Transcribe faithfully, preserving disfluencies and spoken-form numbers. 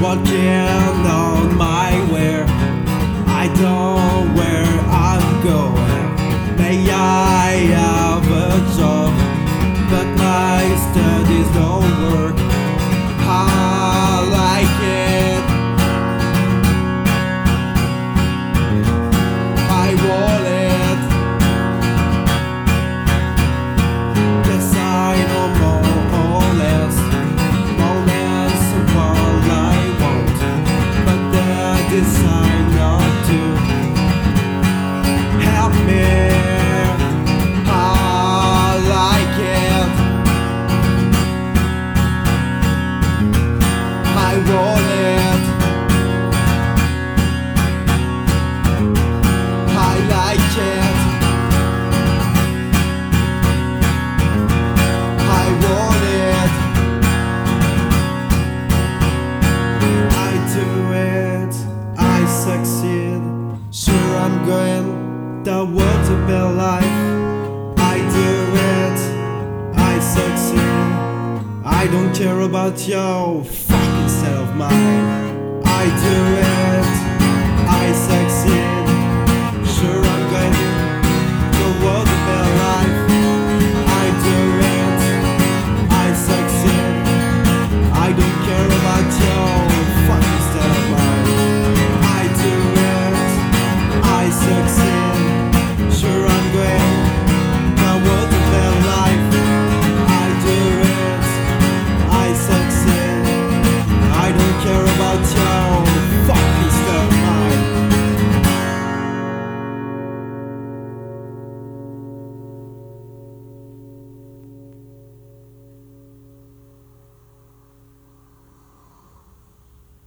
walking on my way. I don't know where I'm going. May I have a job, but my studies don't work. I like it. I want it. Yes, I know more or less, more or less of what I want, but they decide not to help me. I like it. I want it. I like it. I want it. I do it. I succeed. Sure, I'm going towards a better life. I do it. I succeed. I don't care about your fucking set of mine. I do it. I succeed.